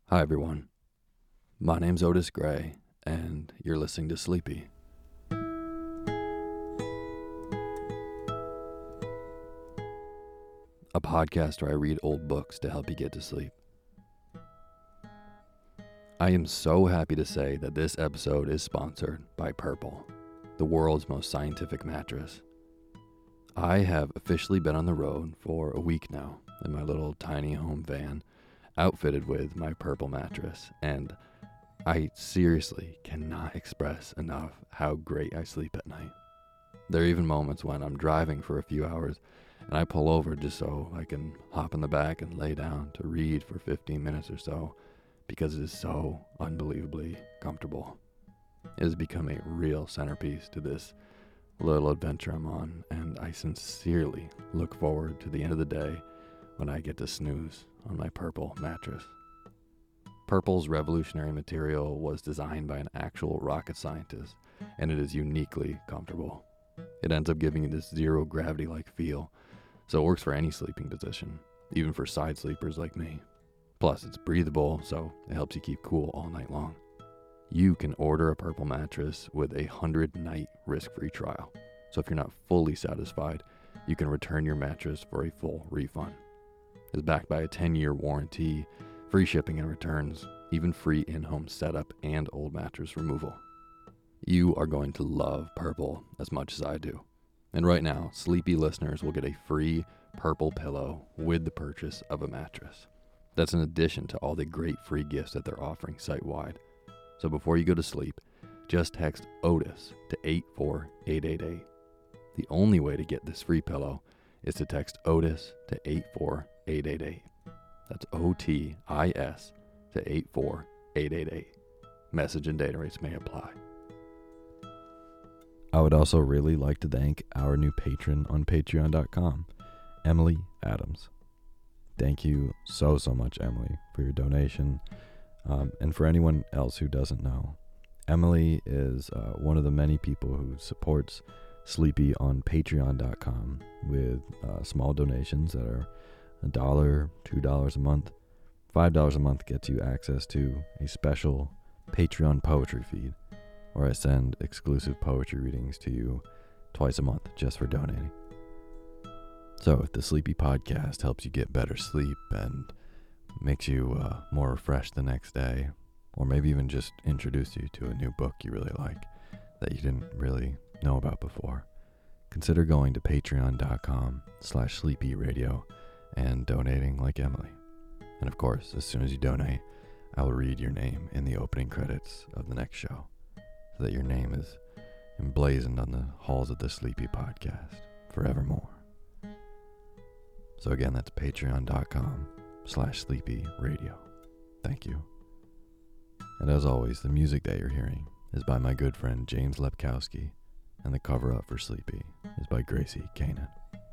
Hi everyone, my name's Otis Gray, and you're listening to Sleepy. A podcast where I read old books to help you get to sleep. I am so happy to say that this episode is sponsored by Purple, the world's most scientific mattress. I have officially been on the road for a week now in my little tiny home van, outfitted with my Purple mattress, and I seriously cannot express enough how great I sleep at night. There are even moments when I'm driving for a few hours and I pull over just so I can hop in the back and lay down to read for 15 minutes or so because it is so unbelievably comfortable. It has become a real centerpiece to this little adventure I'm on, and I sincerely look forward to the end of the day when I get to snooze on my Purple mattress. Purple's revolutionary material was designed by an actual rocket scientist, and it is uniquely comfortable. It ends up giving you this zero gravity-like feel, so it works for any sleeping position, even for side sleepers like me. Plus, it's breathable, so it helps you keep cool all night long. You can order a Purple mattress with a 100-night risk-free trial, so if you're not fully satisfied, you can return your mattress for a full refund. It's backed by a 10-year warranty, free shipping and returns, even free in-home setup and old mattress removal. You are going to love Purple as much as I do. And right now, Sleepy listeners will get a free Purple pillow with the purchase of a mattress. That's in addition to all the great free gifts that they're offering site-wide. So before you go to sleep, just text OTIS to 84888. The only way to get this free pillow is to text OTIS to 84888. That's OTIS to 84888. Message and data rates may apply. I would also really like to thank our new patron on patreon.com, Emily Adams. Thank you so much, Emily, for your donation. And for anyone else who doesn't know, Emily is one of the many people who supports Sleepy on patreon.com with small donations that are $1, $2 a month. $5 a month gets you access to a special Patreon poetry feed, where I send exclusive poetry readings to you twice a month just for donating. So if the Sleepy podcast helps you get better sleep and makes you more refreshed the next day, or maybe even just introduce you to a new book you really like that you didn't really know about before, consider going to patreon.com/sleepyradio and donating like Emily. And of course, as soon as you donate, I will read your name in the opening credits of the next show, so that your name is emblazoned on the halls of the Sleepy podcast forevermore. So again, that's patreon.com/sleepyradio. Thank you. And as always, the music that you're hearing is by my good friend James Lepkowski, and the cover up for Sleepy is by Gracie Kanan.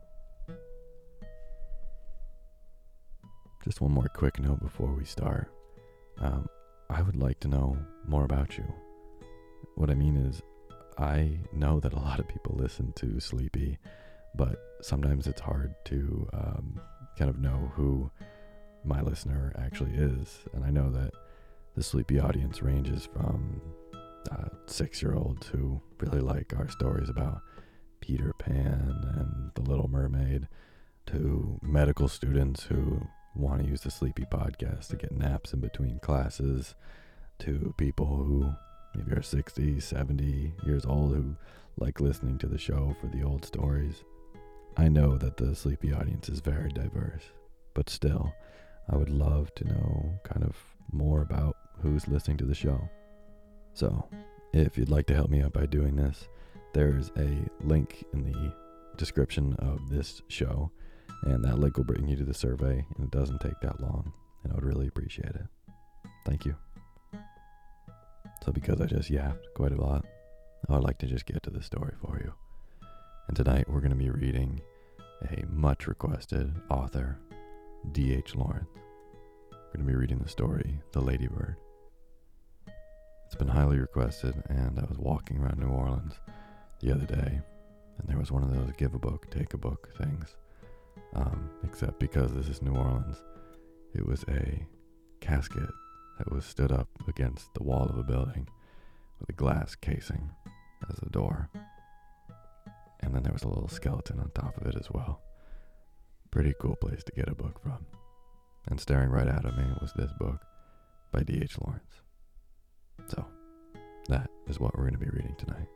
Just one more quick note before we start. I would like to know more about you. What I mean is, I know that a lot of people listen to Sleepy, but sometimes it's hard to kind of know who my listener actually is. And I know that the Sleepy audience ranges from 6-year-olds who really like our stories about Peter Pan and The Little Mermaid, to medical students who want to use the Sleepy podcast to get naps in between classes, to people who maybe are 60, 70 years old who like listening to the show for the old stories. I know that the Sleepy audience is very diverse, but still, I would love to know kind of more about who's listening to the show. So, if you'd like to help me out by doing this, there's a link in the description of this show, and that link will bring you to the survey, and it doesn't take that long, and I would really appreciate it. Thank you. So because I just yapped quite a lot, I would like to just get to the story for you. And tonight we're going to be reading a much requested author, D.H. Lawrence. We're going to be reading the story, The Ladybird. It's been highly requested, and I was walking around New Orleans the other day, and there was one of those give a book, take a book things. Except because this is New Orleans, it was a casket that was stood up against the wall of a building with a glass casing as the door. And then there was a little skeleton on top of it as well. Pretty cool place to get a book from. And staring right out at me was this book by D.H. Lawrence. So, that is what we're going to be reading tonight.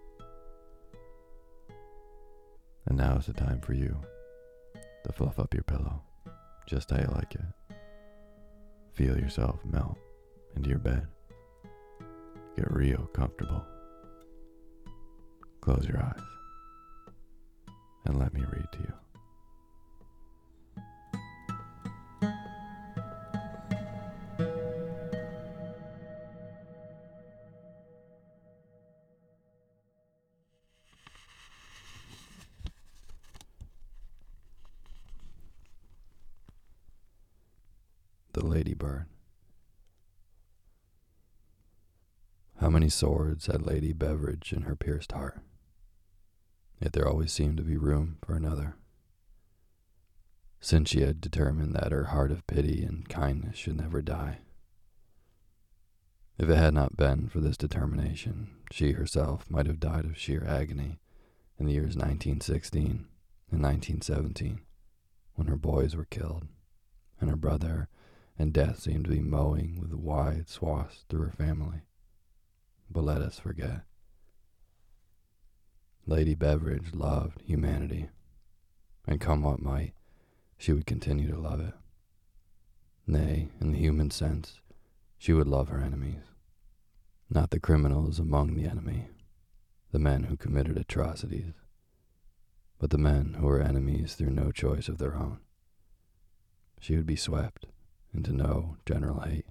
And now is the time for you to fluff up your pillow, just how you like it. Feel yourself melt into your bed. Get real comfortable. Close your eyes and let me read to you. The Ladybird. How many swords had Lady Beveridge in her pierced heart? Yet there always seemed to be room for another. Since she had determined that her heart of pity and kindness should never die. If it had not been for this determination, she herself might have died of sheer agony in the years 1916 and 1917, when her boys were killed, and her brother and death seemed to be mowing with wide swaths through her family. But let us forget. Lady Beveridge loved humanity, and come what might, she would continue to love it. Nay, in the human sense, she would love her enemies. Not the criminals among the enemy, the men who committed atrocities, but the men who were enemies through no choice of their own. She would be swept into no general hate.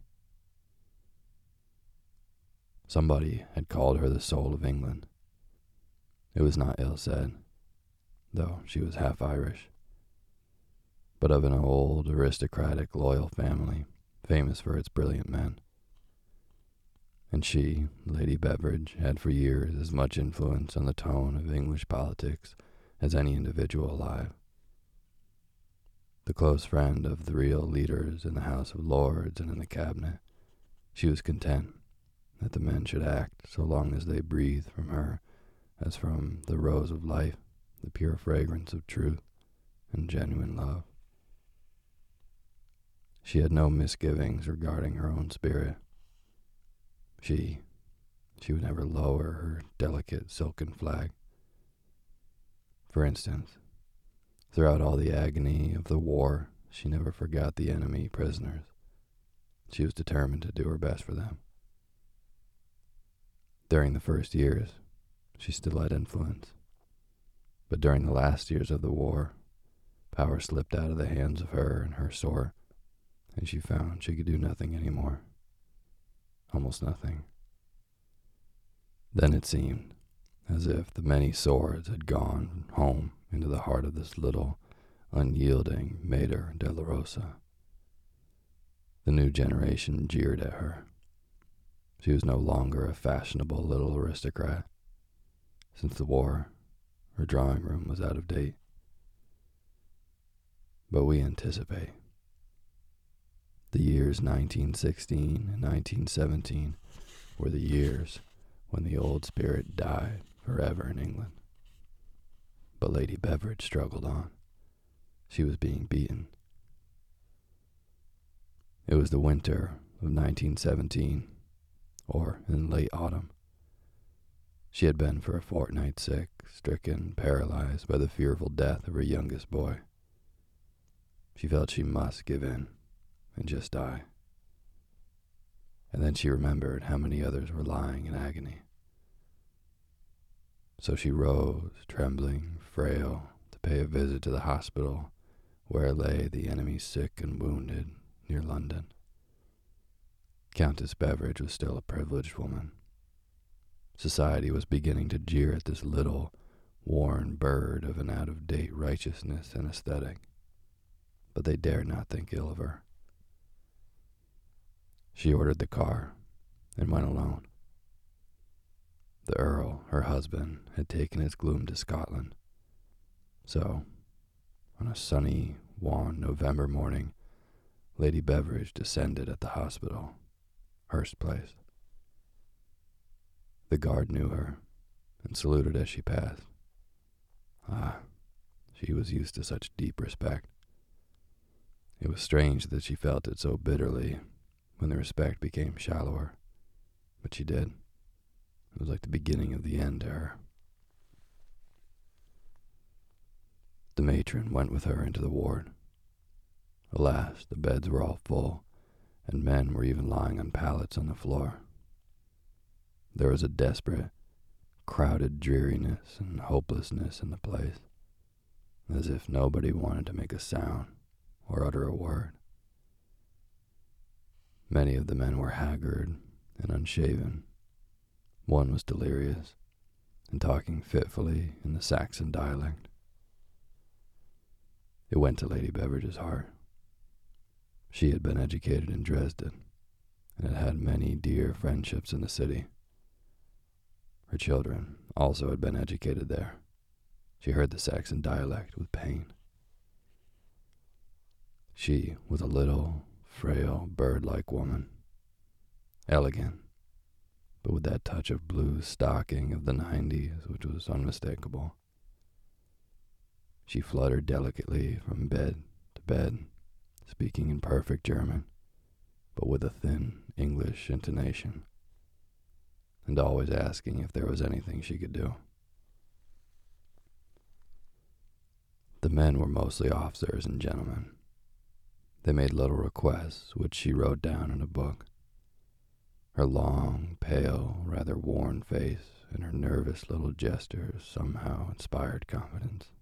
Somebody had called her the soul of England. It was not ill said, though she was half Irish, but of an old, aristocratic, loyal family, famous for its brilliant men. And she, Lady Beveridge, had for years as much influence on the tone of English politics as any individual alive. The close friend of the real leaders in the House of Lords and in the cabinet, she was content that the men should act so long as they breathed from her as from the rose of life, the pure fragrance of truth and genuine love. She had no misgivings regarding her own spirit. She would never lower her delicate silken flag. For instance, throughout all the agony of the war, she never forgot the enemy prisoners. She was determined to do her best for them. During the first years, she still had influence. But during the last years of the war, power slipped out of the hands of her and her sort, and she found she could do nothing anymore. Almost nothing. Then it seemed as if the many swords had gone home into the heart of this little, unyielding Mater della Rosa. The new generation jeered at her. She was no longer a fashionable little aristocrat. Since the war, her drawing room was out of date. But we anticipate. The years 1916 and 1917 were the years when the old spirit died forever in England. But Lady Beveridge struggled on. She was being beaten. It was the winter of 1917, or in late autumn. She had been for a fortnight sick, stricken, paralyzed by the fearful death of her youngest boy. She felt she must give in and just die. And then she remembered how many others were lying in agony. So she rose, trembling, frail, to pay a visit to the hospital where lay the enemy sick and wounded near London. Countess Beveridge was still a privileged woman. Society was beginning to jeer at this little, worn bird of an out-of-date righteousness and aesthetic, but they dared not think ill of her. She ordered the car and went alone. The Earl, her husband, had taken his gloom to Scotland. So, on a sunny, wan November morning, Lady Beveridge descended at the hospital, Hurst Place. The guard knew her and saluted as she passed. She was used to such deep respect. It was strange that she felt it so bitterly when the respect became shallower, but she did. It was like the beginning of the end to her. The matron went with her into the ward. Alas, the beds were all full, and men were even lying on pallets on the floor. There was a desperate, crowded dreariness and hopelessness in the place, as if nobody wanted to make a sound or utter a word. Many of the men were haggard and unshaven. One was delirious and talking fitfully in the Saxon dialect. It went to Lady Beveridge's heart. She had been educated in Dresden and had had many dear friendships in the city. Her children also had been educated there. She heard the Saxon dialect with pain. She was a little, frail, bird-like woman, elegant, but with that touch of blue stocking of the 90s which was unmistakable. She fluttered delicately from bed to bed, speaking in perfect German, but with a thin English intonation, and always asking if there was anything she could do. The men were mostly officers and gentlemen. They made little requests, which she wrote down in a book. Her long, pale, rather worn face and her nervous little gestures somehow inspired confidence.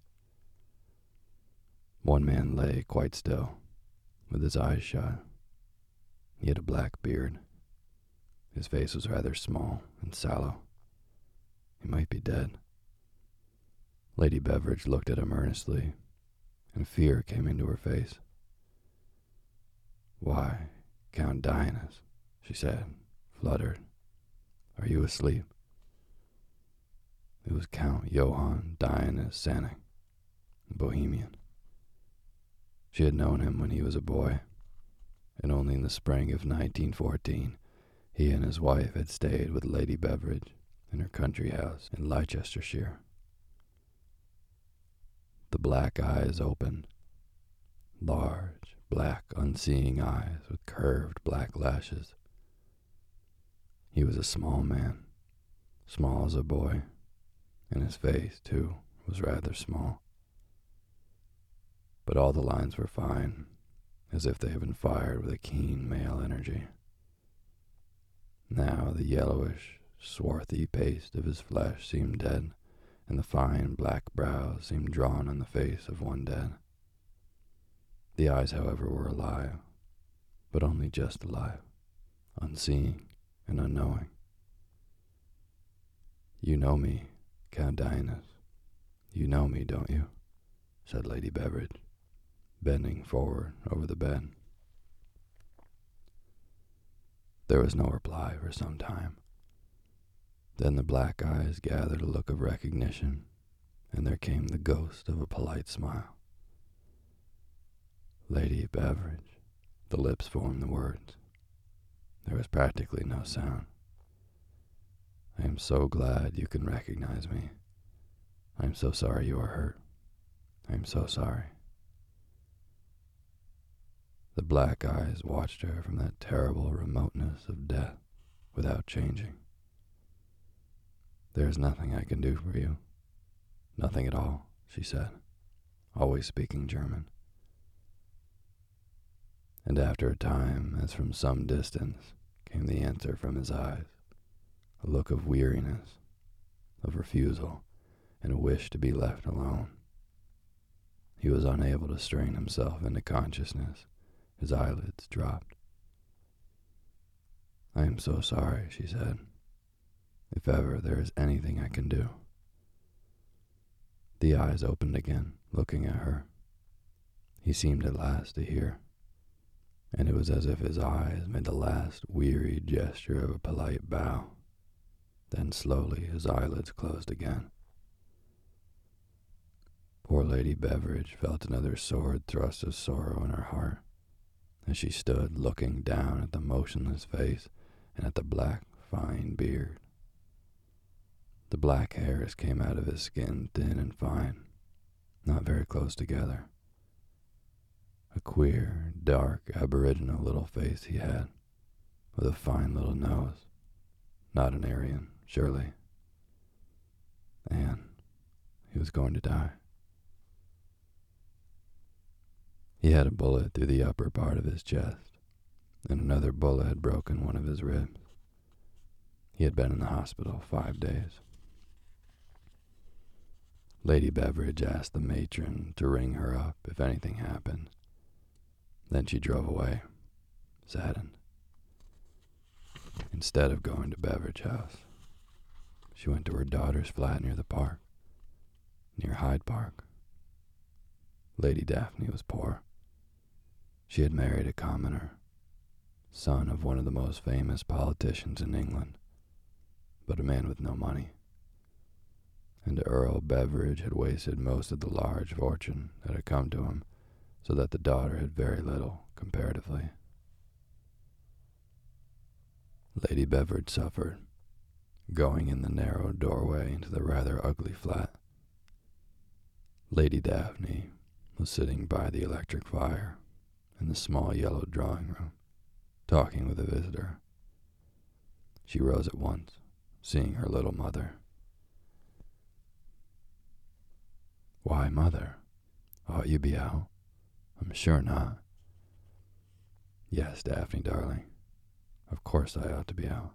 One man lay quite still, with his eyes shut. He had a black beard. His face was rather small and sallow. He might be dead. Lady Beveridge looked at him earnestly, and fear came into her face. "Why, Count Dionysus," she said, fluttered. "Are you asleep?" It was Count Johann Dionysus Sanning, a Bohemian. She had known him when he was a boy, and only in the spring of 1914 he and his wife had stayed with Lady Beveridge in her country house in Leicestershire. The black eyes opened, large, black, unseeing eyes with curved black lashes. He was a small man, small as a boy, and his face, too, was rather small. But all the lines were fine, as if they had been fired with a keen male energy. Now the yellowish, swarthy paste of his flesh seemed dead, and the fine black brows seemed drawn on the face of one dead. The eyes, however, were alive, but only just alive, unseeing and unknowing. "You know me, Count Dionysus. You know me, don't you?" said Lady Beveridge, bending forward over the bed. There was no reply for some time. Then the black eyes gathered a look of recognition, and there came the ghost of a polite smile. "Lady Beveridge," the lips formed the words. There was practically no sound. "I am so glad you can recognize me. I am so sorry you are hurt. I am so sorry." The black eyes watched her from that terrible remoteness of death without changing. "There is nothing I can do for you. Nothing at all," she said, always speaking German. And after a time, as from some distance, came the answer from his eyes, a look of weariness, of refusal, and a wish to be left alone. He was unable to strain himself into consciousness. His eyelids dropped. "I am so sorry," she said. "If ever there is anything I can do." The eyes opened again, looking at her. He seemed at last to hear, and it was as if his eyes made the last weary gesture of a polite bow. Then slowly his eyelids closed again. Poor Lady Beveridge felt another sword thrust of sorrow in her heart, as she stood looking down at the motionless face and at the black, fine beard. The black hairs came out of his skin thin and fine, not very close together. A queer, dark, aboriginal little face he had, with a fine little nose. Not an Aryan, surely. And he was going to die. He had a bullet through the upper part of his chest, and another bullet had broken one of his ribs. He had been in the hospital 5 days. Lady Beveridge asked the matron to ring her up if anything happened. Then she drove away, saddened. Instead of going to Beveridge House, she went to her daughter's flat near the park, near Hyde Park. Lady Daphne was poor. She had married a commoner, son of one of the most famous politicians in England, but a man with no money. And Earl Beveridge had wasted most of the large fortune that had come to him, so that the daughter had very little, comparatively. Lady Beveridge suffered, going in the narrow doorway into the rather ugly flat. Lady Daphne was sitting by the electric fire in the small yellow drawing room, talking with a visitor. She rose at once, seeing her little mother. "Why, Mother, ought you be out? I'm sure not." "Yes, Daphne, darling. Of course I ought to be out."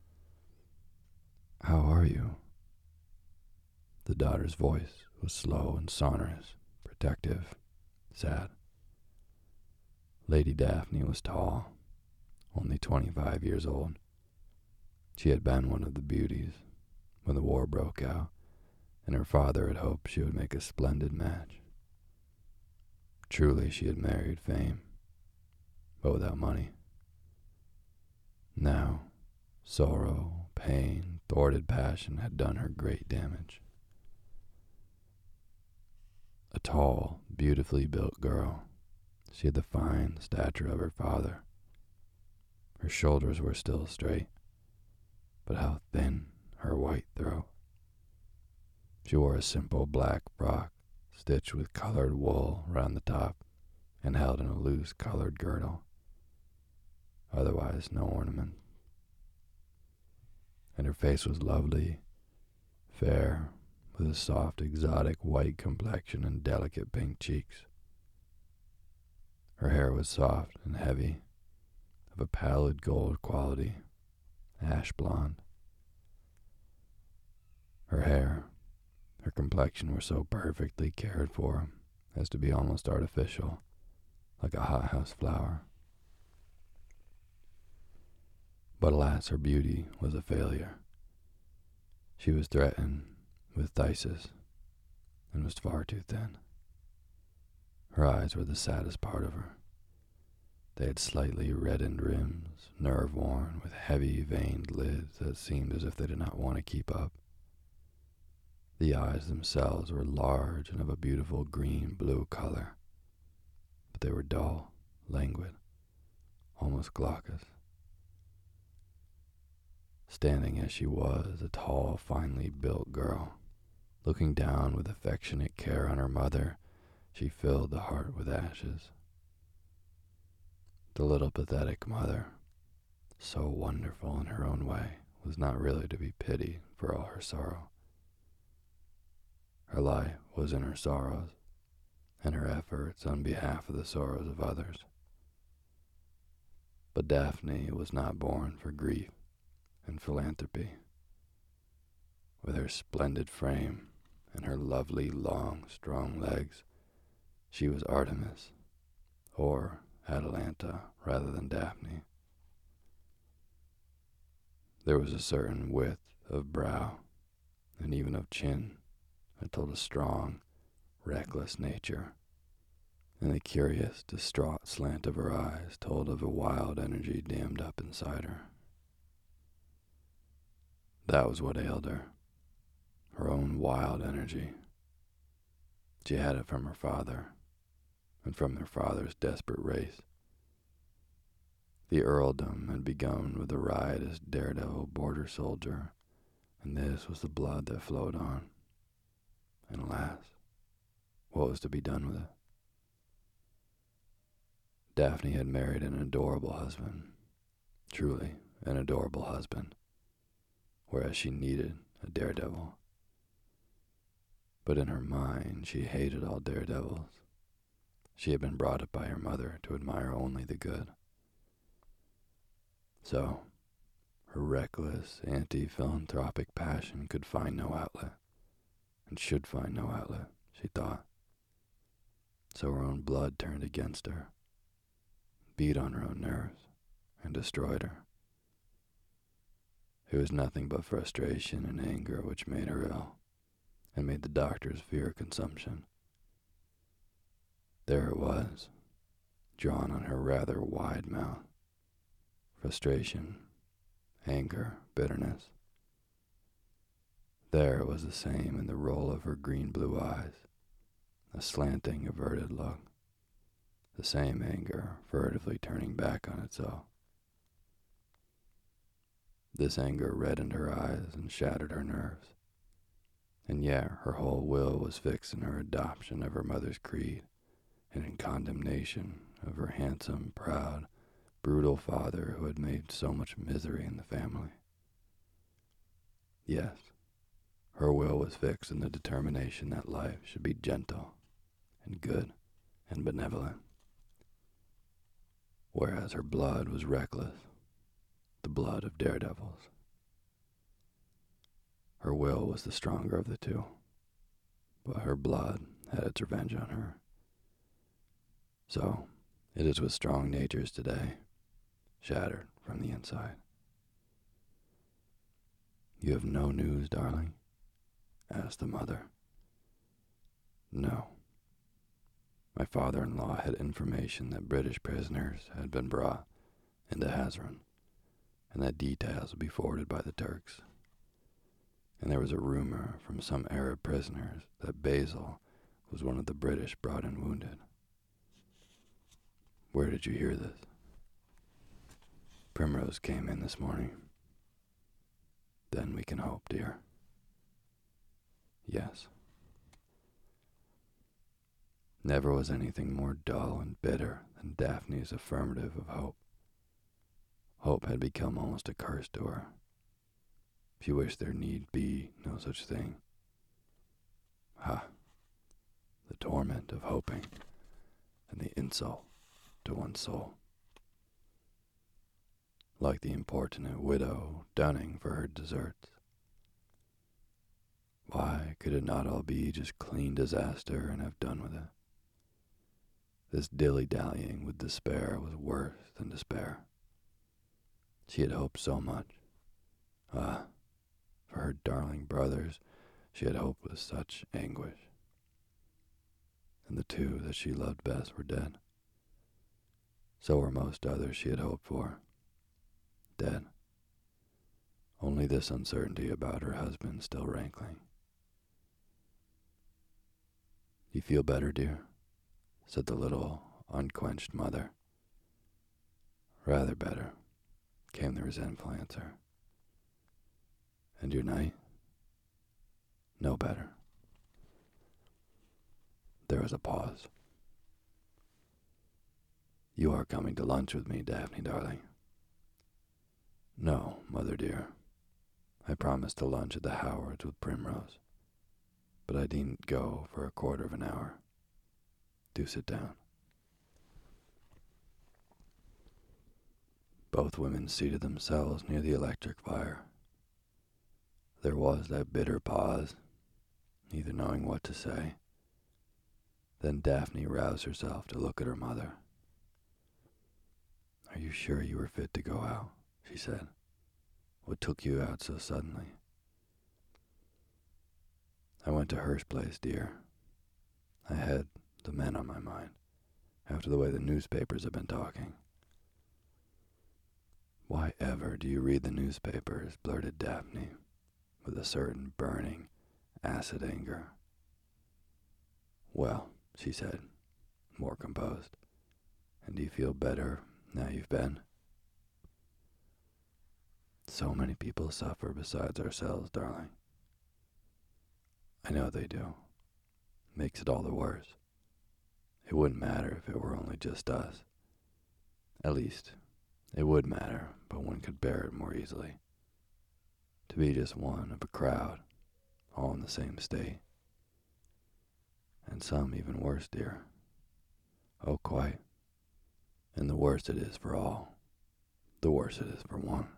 "How are you?" The daughter's voice was slow and sonorous, protective, sad. Lady Daphne was tall, only 25 years old. She had been one of the beauties when the war broke out, and her father had hoped she would make a splendid match. Truly, she had married fame, but without money. Now, sorrow, pain, thwarted passion had done her great damage. A tall, beautifully built girl, she had the fine stature of her father. Her shoulders were still straight, but how thin her white throat. She wore a simple black frock stitched with colored wool round the top and held in a loose colored girdle. Otherwise no ornament. And her face was lovely, fair, with a soft, exotic white complexion and delicate pink cheeks. Her hair was soft and heavy, of a pallid gold quality, ash blonde. Her hair, her complexion were so perfectly cared for as to be almost artificial, like a hothouse flower. But alas, her beauty was a failure. She was threatened with phthisis and was far too thin. Her eyes were the saddest part of her. They had slightly reddened rims, nerve-worn, with heavy veined lids that seemed as if they did not want to keep up. The eyes themselves were large and of a beautiful green-blue color, but they were dull, languid, almost glaucous. Standing as she was, a tall, finely built girl, looking down with affectionate care on her mother, she filled the heart with ashes. The little pathetic mother, so wonderful in her own way, was not really to be pitied for all her sorrow. Her life was in her sorrows, and her efforts on behalf of the sorrows of others. But Daphne was not born for grief and philanthropy. With her splendid frame and her lovely, long, strong legs, she was Artemis, or Atalanta rather than Daphne. There was a certain width of brow, and even of chin, that told a strong, reckless nature, and the curious, distraught slant of her eyes told of a wild energy dammed up inside her. That was what ailed her own wild energy. She had it from her father, and from her father's desperate race. The earldom had begun with a riotous daredevil border soldier, and this was the blood that flowed on. And alas, what was to be done with it? Daphne had married an adorable husband, truly an adorable husband, whereas she needed a daredevil. But in her mind, she hated all daredevils. She had been brought up by her mother to admire only the good. So, her reckless, anti-philanthropic passion could find no outlet, and should find no outlet, she thought. So her own blood turned against her, beat on her own nerves, and destroyed her. It was nothing but frustration and anger which made her ill, and made the doctors fear consumption. There it was, drawn on her rather wide mouth. Frustration, anger, bitterness. There it was the same in the roll of her green-blue eyes, a slanting, averted look. The same anger furtively turning back on itself. This anger reddened her eyes and shattered her nerves. And yet her whole will was fixed in her adoption of her mother's creed, and in condemnation of her handsome, proud, brutal father who had made so much misery in the family. Yes, her will was fixed in the determination that life should be gentle and good and benevolent, whereas her blood was reckless, the blood of daredevils. Her will was the stronger of the two, but her blood had its revenge on her. So, it is with strong natures today, shattered from the inside. You have no news, darling? Asked the mother. No. My father-in-law had information that British prisoners had been brought into Hazran, and that details would be forwarded by the Turks. And there was a rumor from some Arab prisoners that Basil was one of the British brought in wounded. Where did you hear this? Primrose came in this morning. Then we can hope, dear. Yes. Never was anything more dull and bitter than Daphne's affirmative of hope. Hope had become almost a curse to her. She wished there need be no such thing. The torment of hoping, and the insult to one's soul. Like the importunate widow dunning for her deserts. Why could it not all be just clean disaster and have done with it? This dilly-dallying with despair was worse than despair. She had hoped so much. For her darling brothers, she had hoped with such anguish. And the two that she loved best were dead. So were most others she had hoped for. Dead. Only this uncertainty about her husband still rankling. You feel better, dear? Said the little, unquenched mother. Rather better, came the resentful answer. And your night? No better. There was a pause. You are coming to lunch with me, Daphne, darling. No, mother dear. I promised to lunch at the Howards with Primrose, but I needn't go for a quarter of an hour. Do sit down. Both women seated themselves near the electric fire. There was that bitter pause, neither knowing what to say. Then Daphne roused herself to look at her mother. Are you sure you were fit to go out? She said. What took you out so suddenly? I went to Hurst Place, dear. I had the men on my mind, after the way the newspapers have been talking. Why ever do you read the newspapers? Blurted Daphne, with a certain burning, acid anger. Well, she said, more composed, and do you feel better now you've been? So many people suffer besides ourselves, darling. I know they do. Makes it all the worse. It wouldn't matter if it were only just us. At least, it would matter, but one could bear it more easily. To be just one of a crowd, all in the same state. And some even worse, dear. Oh, quite. And the worse it is for all, the worse it is for one.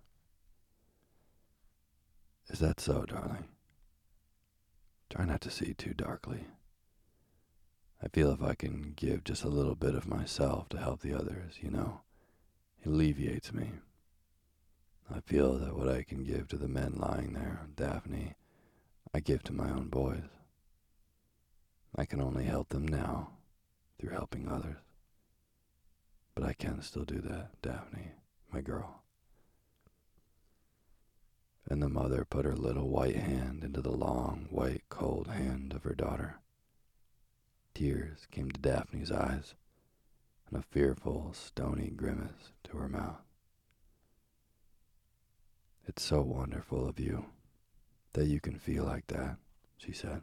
Is that so, darling? Try not to see too darkly. I feel if I can give just a little bit of myself to help the others, it alleviates me. I feel that what I can give to the men lying there, Daphne, I give to my own boys. I can only help them now through helping others. But I can still do that, Daphne, my girl. And the mother put her little white hand into the long, white, cold hand of her daughter. Tears came to Daphne's eyes, and a fearful, stony grimace to her mouth. It's so wonderful of you that you can feel like that, she said.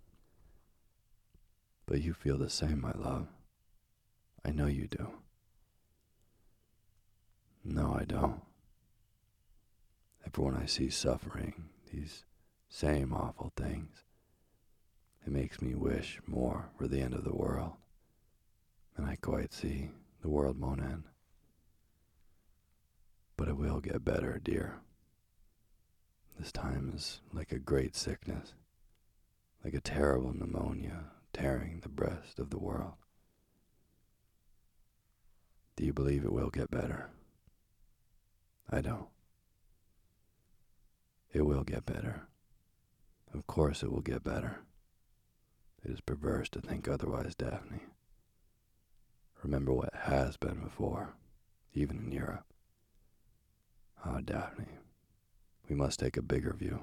But you feel the same, my love. I know you do. No, I don't. Ever when I see suffering, these same awful things, it makes me wish more for the end of the world. And I quite see the world won't end. But it will get better, dear. This time is like a great sickness, like a terrible pneumonia tearing the breast of the world. Do you believe it will get better? I don't. It will get better. Of course it will get better. It is perverse to think otherwise, Daphne. Remember what has been before, even in Europe. Ah, Daphne, we must take a bigger view.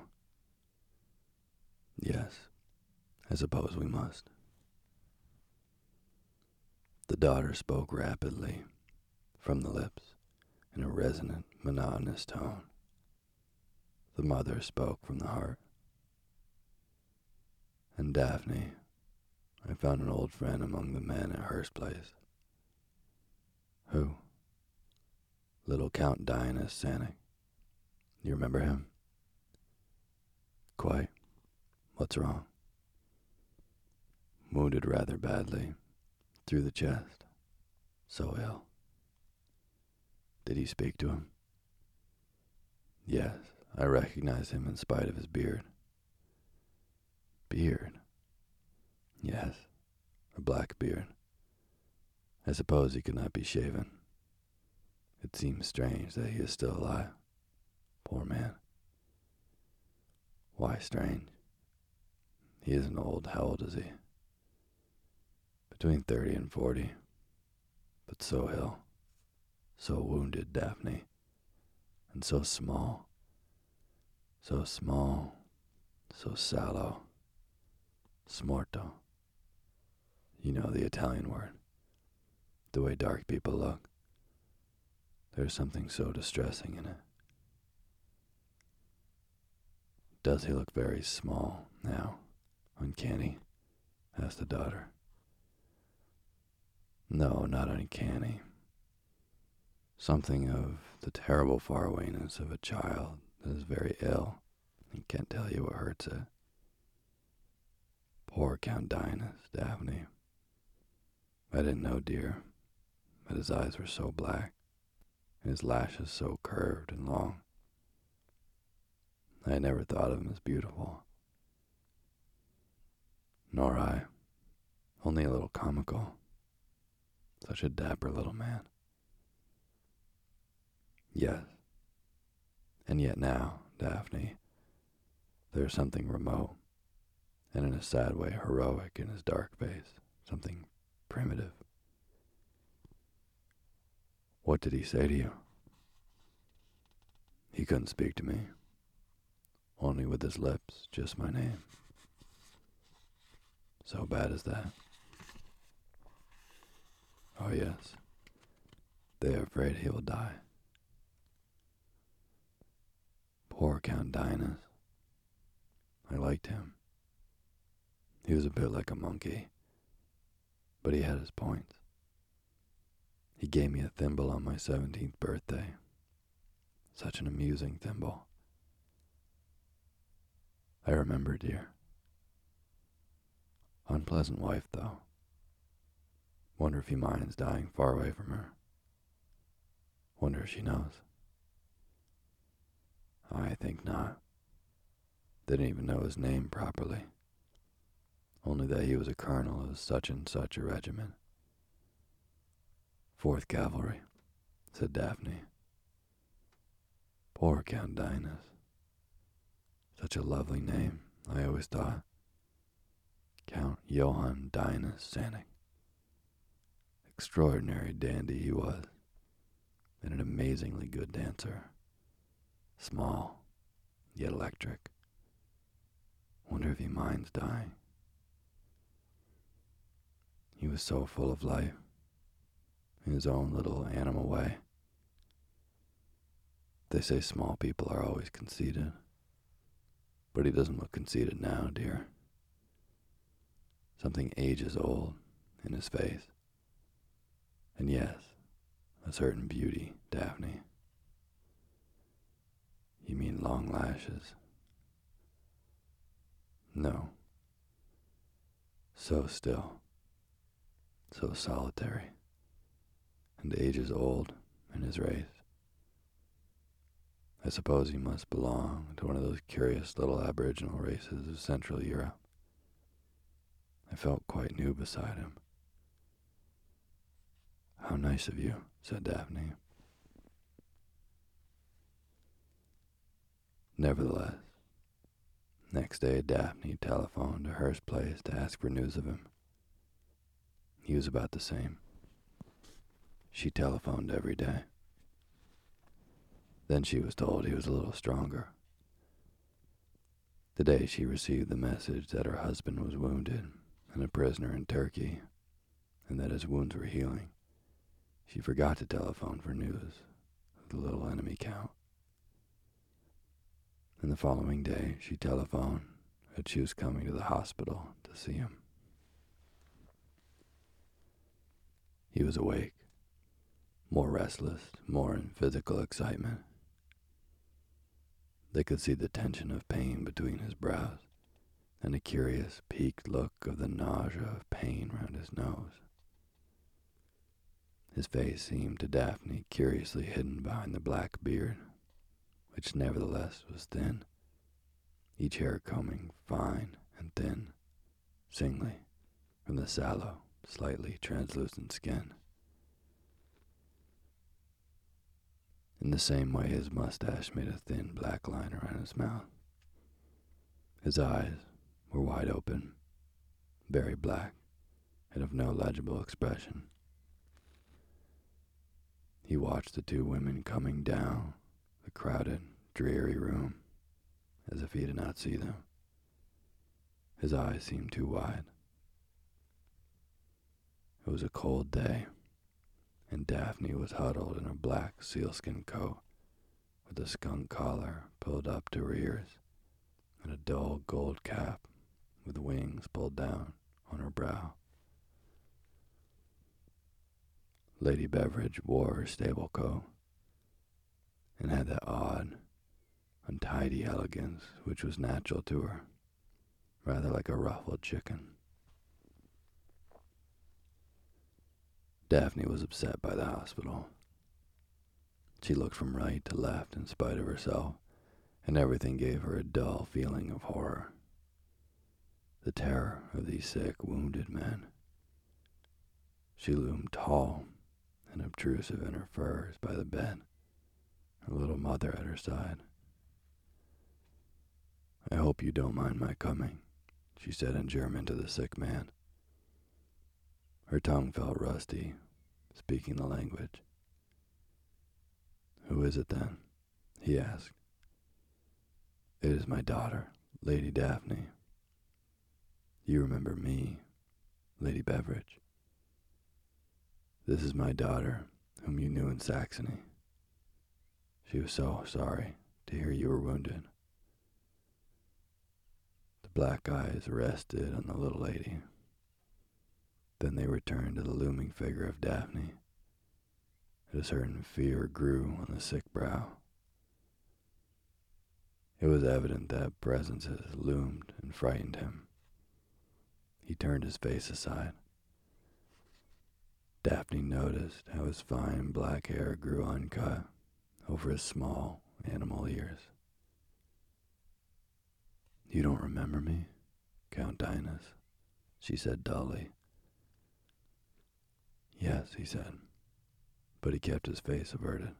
Yes, I suppose we must. The daughter spoke rapidly, from the lips, in a resonant, monotonous tone. The mother spoke from the heart. And Daphne, I found an old friend among the men at Hurst Place. Who? Little Count Dionysus Sanic. You remember him? Quite. What's wrong? Wounded rather badly, through the chest. So ill. Did he speak to him? Yes, I recognized him in spite of his beard. Beard? Yes, a black beard. I suppose he could not be shaven. It seems strange that he is still alive. Poor man. Why strange? He isn't old. How old is he? Between 30 and 40. But so ill. So wounded, Daphne. And so small. So small. So sallow. Smorto. You know the Italian word. The way dark people look. There's something so distressing in it. Does he look very small now? Uncanny? Asked the daughter. No, not uncanny. Something of the terrible farawayness of a child that is very ill and can't tell you what hurts it. Poor Count Dionysus, Daphne. I didn't know, dear, but his eyes were so black, and his lashes so curved and long. I had never thought of him as beautiful. Nor I. Only a little comical. Such a dapper little man. Yes. And yet now, Daphne, there is something remote, and in a sad way heroic in his dark face, something primitive. What did he say to you? He couldn't speak to me. Only with his lips, just my name. So bad as that? Oh yes. They are afraid he will die. Poor Count Dinas. I liked him. He was a bit like a monkey, but he had his points. He gave me a thimble on my 17th birthday. Such an amusing thimble. I remember, dear. Unpleasant wife, though. Wonder if he minds dying far away from her. Wonder if she knows. I think not. Didn't even know his name properly. Only that he was a colonel of such and such a regiment. 4th Cavalry, said Daphne. Poor Count Dinas. Such a lovely name, I always thought. Count Johann Dinas Sanik. Extraordinary dandy he was, and an amazingly good dancer. Small, yet electric. Wonder if he minds dying. He was so full of life, in his own little animal way. They say small people are always conceited, but he doesn't look conceited now, dear. Something ages old in his face. And yes, a certain beauty, Daphne. You mean long lashes? No. So still, so solitary, and ages old in his race. I suppose he must belong to one of those curious little aboriginal races of Central Europe. I felt quite new beside him. How nice of you, said Daphne. Nevertheless, next day Daphne telephoned to Hearst Place to ask for news of him. He was about the same. She telephoned every day. Then she was told he was a little stronger. The day she received the message that her husband was wounded and a prisoner in Turkey, and that his wounds were healing, she forgot to telephone for news of the little enemy count. And the following day she telephoned that she was coming to the hospital to see him. He was awake, more restless, more in physical excitement. They could see the tension of pain between his brows, and a curious, peaked look of the nausea of pain round his nose. His face seemed to Daphne curiously hidden behind the black beard, which nevertheless was thin, each hair combing fine and thin, singly, from the sallow, slightly translucent skin. In the same way, his mustache made a thin black line around his mouth. His eyes were wide open, very black, and of no legible expression. He watched the two women coming down the crowded, dreary room, as if he did not see them. His eyes seemed too wide. It was a cold day, and Daphne was huddled in a black sealskin coat with a skunk collar pulled up to her ears and a dull gold cap with wings pulled down on her brow. Lady Beveridge wore her stable coat and had that odd, untidy elegance which was natural to her, rather like a ruffled chicken. Daphne was upset by the hospital. She looked from right to left in spite of herself, and everything gave her a dull feeling of horror. The terror of these sick, wounded men. She loomed tall and obtrusive in her furs by the bed, her little mother at her side. "I hope you don't mind my coming," she said in German to the sick man. Her tongue felt rusty, speaking the language. "Who is it then?" he asked. "It is my daughter, Lady Daphne. You remember me, Lady Beveridge. This is my daughter, whom you knew in Saxony. She was so sorry to hear you were wounded." The black eyes rested on the little lady. Then they returned to the looming figure of Daphne. A certain fear grew on the sick brow. It was evident that presences loomed and frightened him. He turned his face aside. Daphne noticed how his fine black hair grew uncut over his small animal ears. "You don't remember me, Count Dinas?" she said dully. "Yes," he said, but he kept his face averted.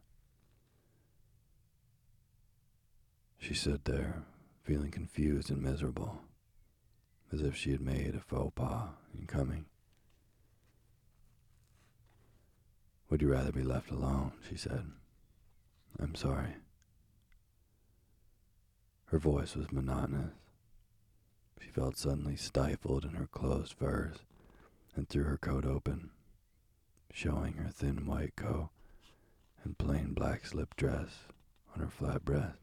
She stood there, feeling confused and miserable, as if she had made a faux pas in coming. "Would you rather be left alone?" she said. "I'm sorry." Her voice was monotonous. She felt suddenly stifled in her closed furs and threw her coat open, showing her thin white coat and plain black slip dress on her flat breast.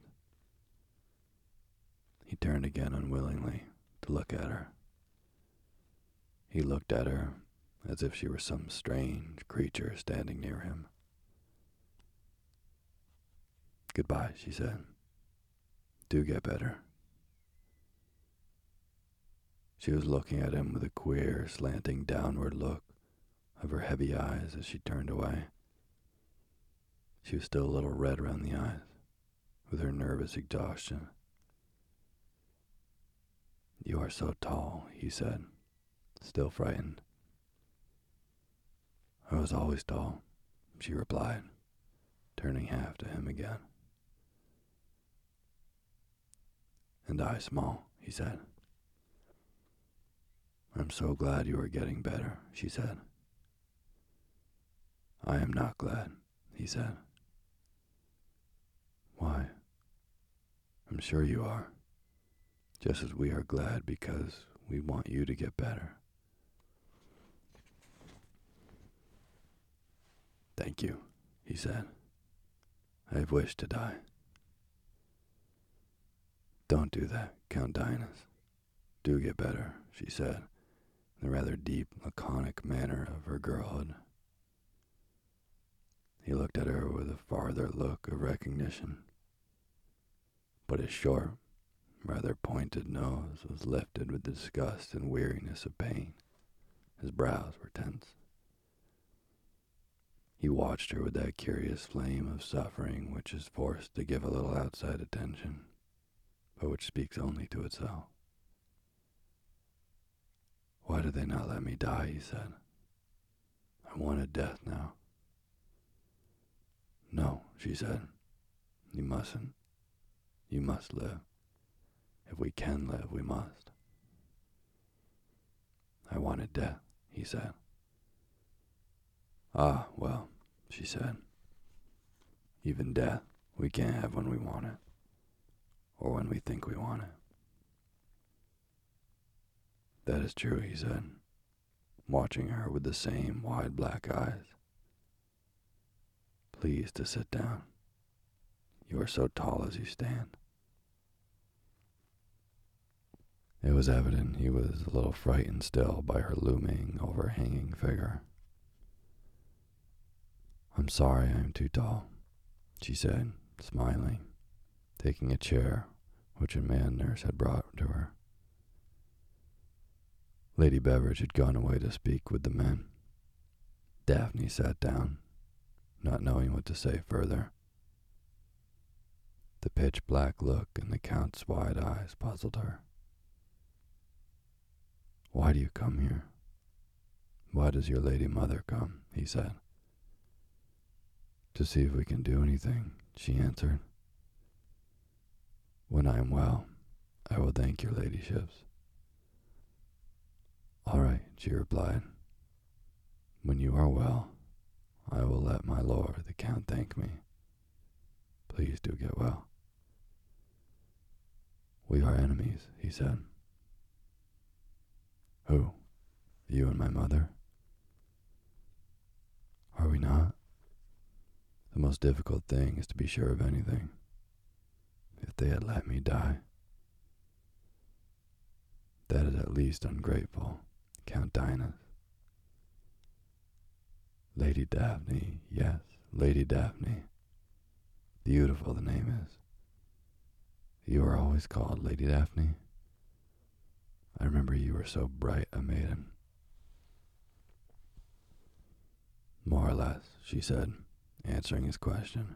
He turned again unwillingly to look at her. He looked at her as if she were some strange creature standing near him. "Goodbye," she said. "Do get better." She was looking at him with a queer, slanting downward look of her heavy eyes as she turned away. She was still a little red around the eyes, with her nervous exhaustion. "You are so tall," he said, still frightened. "I was always tall," she replied, turning half to him again. "And I small," he said. "I'm so glad you are getting better," she said. "I am not glad," he said. "Why? I'm sure you are, just as we are glad because we want you to get better." "Thank you," he said. "I have wished to die." "Don't do that, Count Dinas. Do get better," she said, in the rather deep, laconic manner of her girlhood. He looked at her with a farther look of recognition, but his short, rather pointed nose was lifted with disgust and weariness of pain. His brows were tense. He watched her with that curious flame of suffering which is forced to give a little outside attention, but which speaks only to itself. "Why do they not let me die?" he said. "I wanted death now." "No," she said. "You mustn't. You must live. If we can live, we must." "I wanted death," he said. "Ah, well," she said. "Even death we can't have when we want it, or when we think we want it." "That is true," he said, watching her with the same wide black eyes. "Please to sit down. You are so tall as you stand." It was evident he was a little frightened still by her looming, overhanging figure. "I'm sorry I am too tall," she said, smiling, taking a chair which a man nurse had brought to her. Lady Beveridge had gone away to speak with the men. Daphne sat down, not knowing what to say further. The pitch-black look in the Count's wide eyes puzzled her. "Why do you come here? Why does your lady mother come?" he said. "To see if we can do anything," she answered. "When I am well, I will thank your ladyships." "All right," she replied. "When you are well, I will let my lord the Count thank me. Please do get well." "We are enemies," he said. "Who? You and my mother?" "Are we not? The most difficult thing is to be sure of anything. if they had let me die. That is at least ungrateful, Count Dinas. Lady Daphne, yes, Lady Daphne. Beautiful the name is. You were always called Lady Daphne. I remember you were so bright a maiden. More or less, she said, answering his question.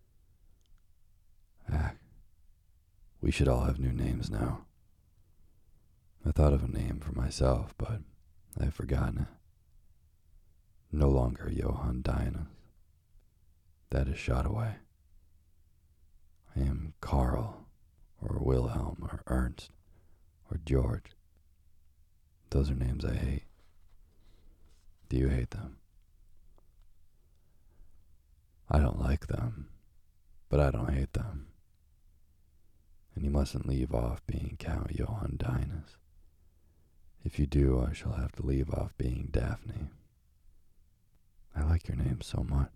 We should all have new names now. I thought of a name for myself, but I've forgotten it. No longer Johann Dinas. That is shot away. I am Karl, or Wilhelm, or Ernst, or George. Those are names I hate. Do you hate them? I don't like them, but I don't hate them. And you mustn't leave off being Count Johann Dinas. If you do, I shall have to leave off being Daphne. I like your name so much.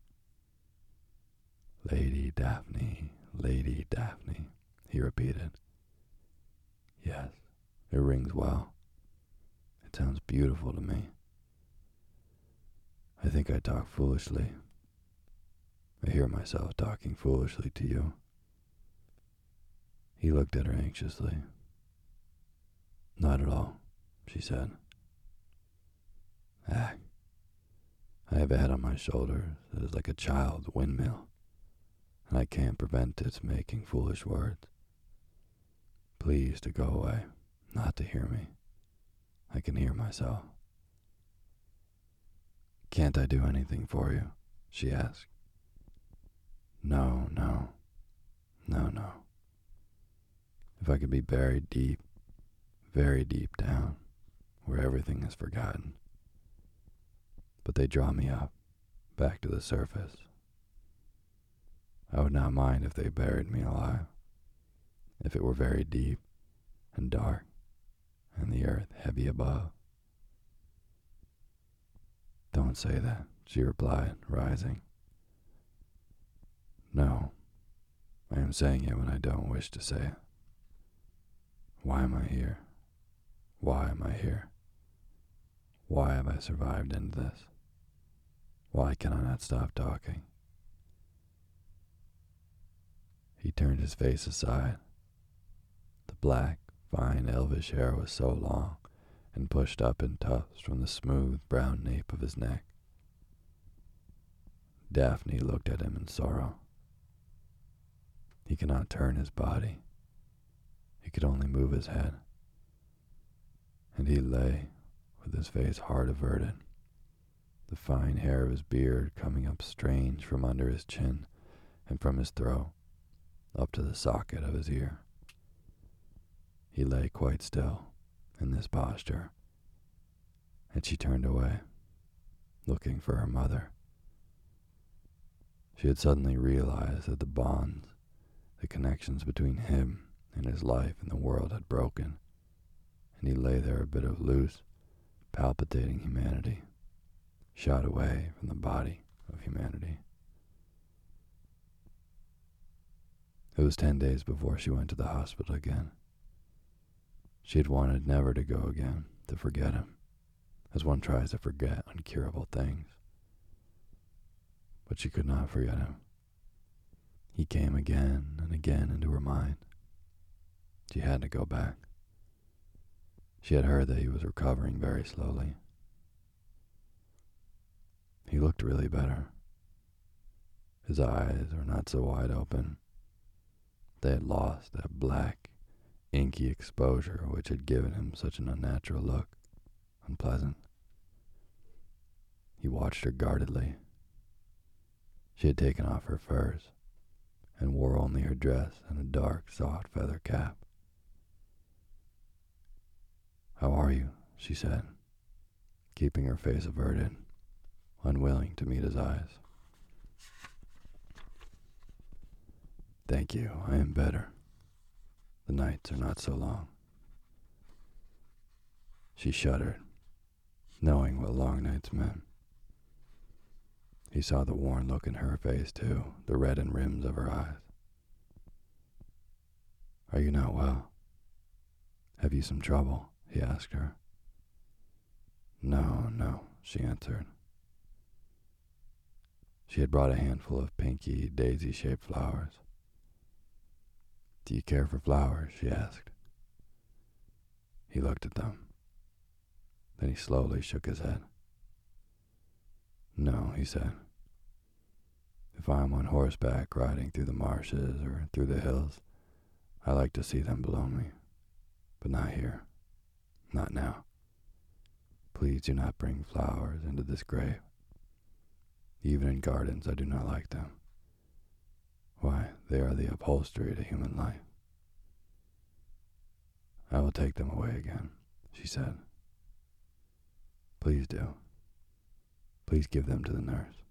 Lady Daphne, Lady Daphne, he repeated. Yes, it rings well. It sounds beautiful to me. I think I talk foolishly. I hear myself talking foolishly to you. He looked at her anxiously. Not at all, she said. I have a head on my shoulders that is like a child's windmill, and I can't prevent its making foolish words. Please to go away, not to hear me. I can hear myself. Can't I do anything for you? She asked. No. If I could be buried deep, very deep down, where everything is forgotten. But they draw me up, back to the surface. I would not mind if they buried me alive, if it were very deep and dark, and the earth heavy above. Don't say that, she replied, rising. No, I am saying it when I don't wish to say it. Why am I here? Why am I here? Why have I survived into this? Why can I not stop talking? He turned his face aside. The black, fine, elvish hair was so long and pushed up in tufts from the smooth, brown nape of his neck. Daphne looked at him in sorrow. He cannot turn his body. He could only move his head. And he lay with his face hard averted, the fine hair of his beard coming up strange from under his chin and from his throat, up to the socket of his ear. He lay quite still in this posture, and she turned away, looking for her mother. She had suddenly realized that the bonds, the connections between him and his life in the world had broken, and he lay there a bit of loose, palpitating humanity, shot away from the body of humanity. It was 10 days before she went to the hospital again. She had wanted never to go again, to forget him, as one tries to forget incurable things. But she could not forget him. He came again and again into her mind. She had to go back. She had heard that he was recovering very slowly. He looked really better. His eyes were not so wide open. They had lost that black, inky exposure which had given him such an unnatural look, unpleasant. He watched her guardedly. She had taken off her furs and wore only her dress and a dark, soft feather cap. How are you? She said, keeping her face averted, unwilling to meet his eyes. Thank you, I am better. The nights are not so long. She shuddered, knowing what long nights meant. He saw the worn look in her face, too, the reddened rims of her eyes. "Are you not well? Have you some trouble?" he asked her. "No, no," she answered. She had brought a handful of pinky, daisy-shaped flowers. "Do you care for flowers?" she asked. He looked at them. Then he slowly shook his head. "No," he said. "If I am on horseback riding through the marshes or through the hills, I like to see them below me. But not here. Not now. Please do not bring flowers into this grave. Even in gardens I do not like them. Why, they are the upholstery to human life." "I will take them away again," she said. "Please do. Please give them to the nurse."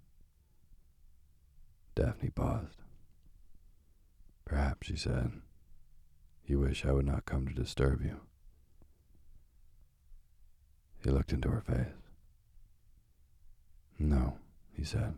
Daphne paused. "Perhaps," she said, "you wish I would not come to disturb you." He looked into her face. "No," he said.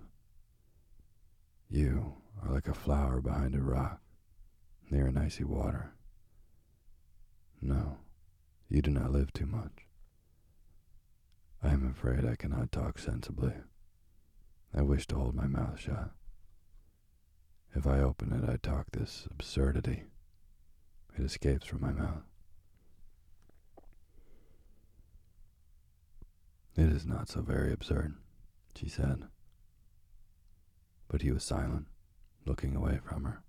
"You are like a flower behind a rock, near an icy water. No, you do not live too much. I am afraid I cannot talk sensibly. I wish to hold my mouth shut. If I open it, I talk this absurdity. It escapes from my mouth. It is not so very absurd," she said. But he was silent, looking away from her.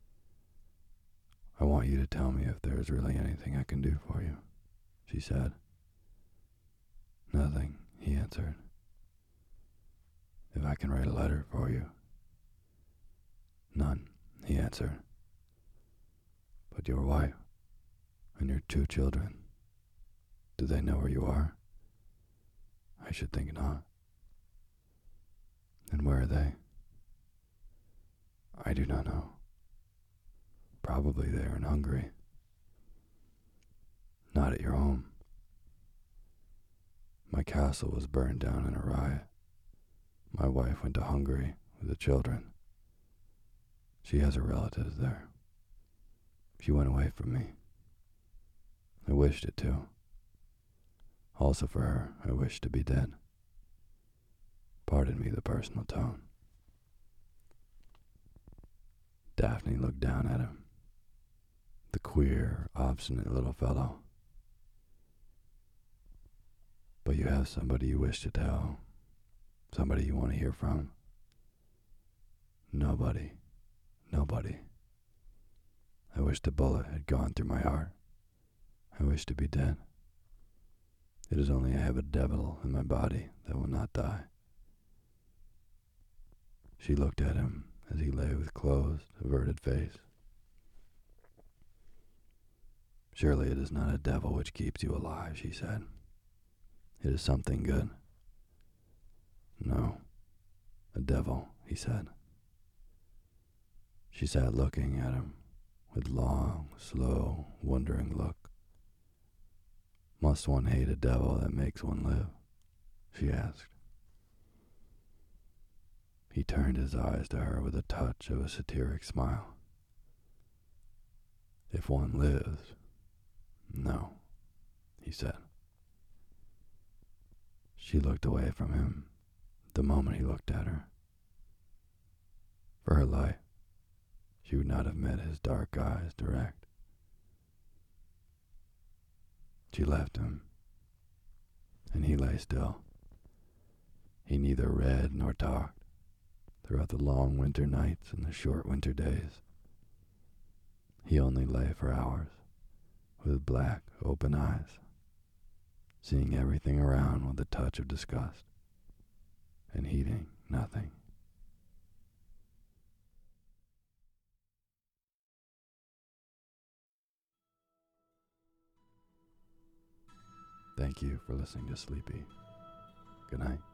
"I want you to tell me if there is really anything I can do for you," she said. "Nothing," he answered. "If I can write a letter for you." "None," he answered. "But your wife and your 2 children, do they know where you are?" "I should think not." "And where are they?" "I do not know. Probably they are in Hungary." "Not at your home." "My castle was burned down in a riot. My wife went to Hungary with the children. She has her relatives there. She went away from me. I wished it too. Also for her, I wished to be dead. Pardon me the personal tone." Daphne looked down at him. The queer, obstinate little fellow. "But you have somebody you wish to tell, somebody you want to hear from?" "Nobody. Nobody. I wish the bullet had gone through my heart. I wish to be dead. It is only I have a devil in my body that will not die." She looked at him as he lay with closed, averted face. "Surely it is not a devil which keeps you alive," she said. "It is something good." "No, a devil," he said. She sat looking at him with long, slow, wondering look. "Must one hate a devil that makes one live?" she asked. He turned his eyes to her with a touch of a satiric smile. "If one lives, no," he said. She looked away from him the moment he looked at her. For her life, she would not have met his dark eyes direct. She left him, and he lay still. He neither read nor talked throughout the long winter nights and the short winter days. He only lay for hours, with black, open eyes, seeing everything around with a touch of disgust, and heeding nothing. Thank you for listening to Sleepy. Good night.